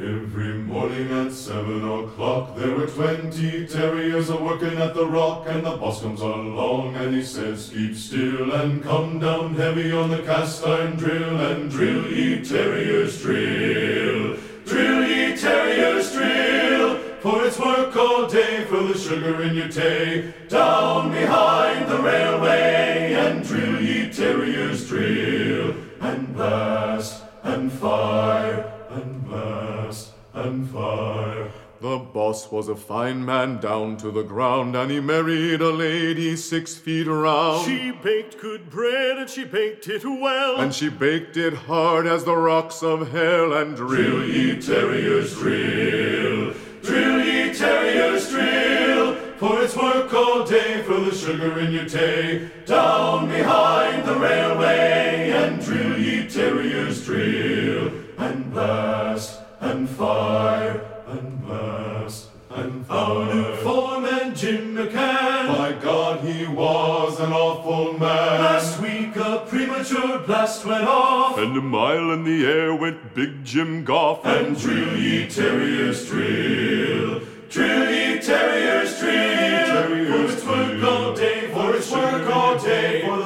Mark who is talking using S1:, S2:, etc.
S1: Every morning at 7 o'clock there were 20 terriers a-working at the rock, and the boss comes along and he says, keep still and come down heavy on the cast iron drill, and drill ye terriers drill. Drill ye terriers drill, for it's work all day, fill the sugar in your tay, down behind the railway, and drill ye terriers drill, and blast and fire and blast and fire. The boss was a fine man down to the ground, and he married a lady 6 feet round.
S2: She baked good bread and she baked it well,
S1: and she baked it hard as the rocks of hell, and drill ye terriers drill. Drill ye terriers drill, for it's work all day, fill the sugar in your tay, down behind the railway, and drill ye terriers drill, and blast and fire and blast and fire.
S2: Our new foreman, Jim McCann,
S1: by God, he was an awful man.
S2: Last week a premature blast went off,
S1: and a mile in the air went Big Jim Goff.
S2: And drill ye terriers drill, drill ye terriers drill, for it's work all day, for it's work all day, for